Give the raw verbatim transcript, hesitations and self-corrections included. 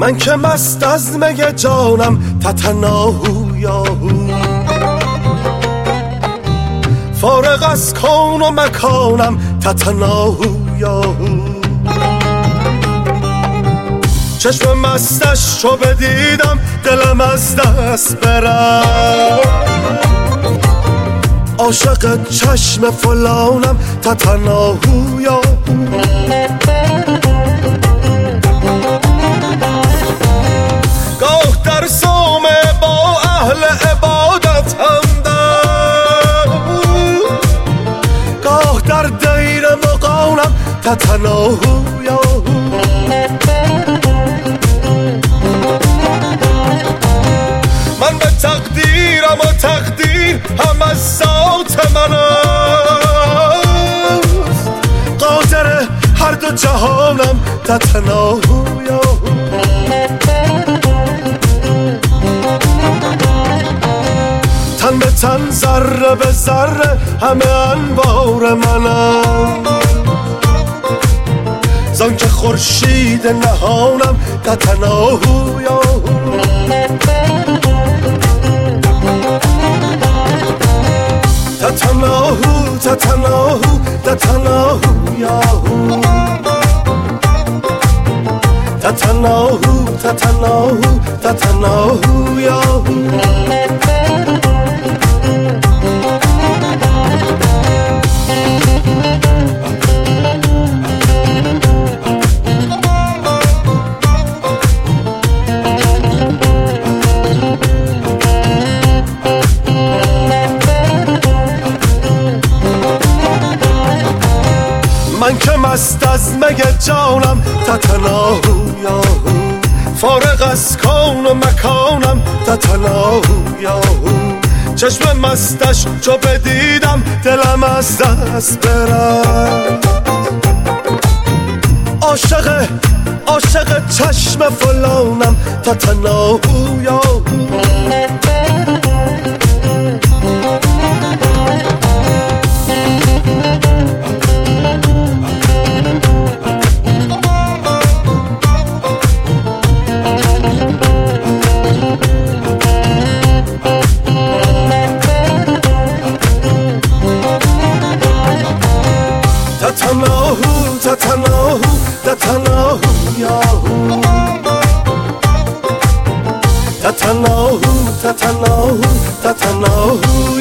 من که مست از می جانم تتناهو یاهو، فارغ از کون و مکانم تتناهو یاهو. چشم مستش رو بدیدم دلم از دست برم، عاشق چشم فلانم تتناهو یاهو. گاه در صومعه با اهل عبادت همدم، گاه در دیر مغانم تتناهو یاهو. من به تقدیرم و تقدیر هم از ذات من است، قادر هر دو جهانم تتناهو یاهو. تن به تن ذره به ذره همه انوار منم، زان که خورشید نهانم تتناهو یاهو. تتناهو تتناهو تتناهو یاهو، تتناهو تتناهو تتناهو یاهو. من که مست از می جانم تتناهو یاهو، فارغ از کون و مکانم تتناهو یاهو. چشم مستش چو بدیدم دلم از دست برم، عاشق عاشق چشم فلانم تتناهو یاهو. تتناهو تتناهو تتناهو یاهو، تتناهو تتناهو تتناهو